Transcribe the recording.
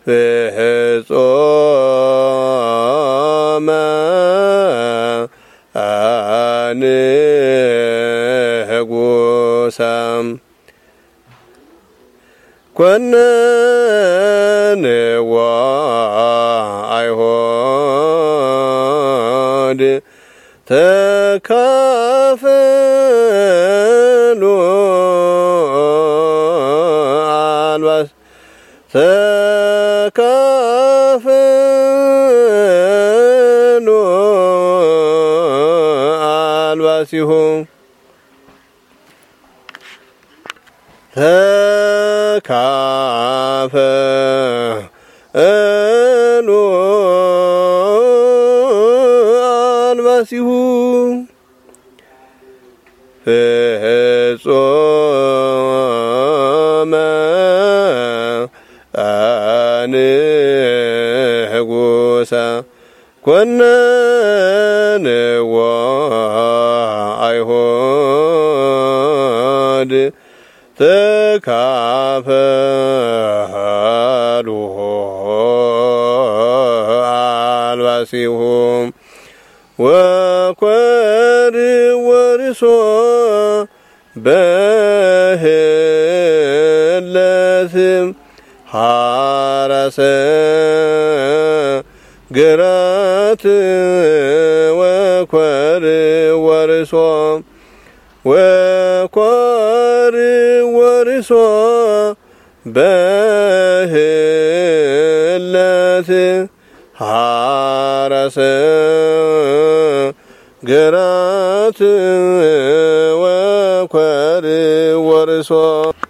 ፍጹመ ንጉሰ ኮነንዎ አይሁድ ተካፈሉ አልባስ ተካፈሉ አልባሲሁ ተካፈሉ አልባሲሁ ፍጹመ ንጉሰ ኮነንዎ አይሁድ ተካፈሉ አልባሲሁ ወኮርወርሶ በህለትም ሐረሰ ግራት ወኮርወርሶ በህለት ሐረሰ ግራት ወኮርወርሶ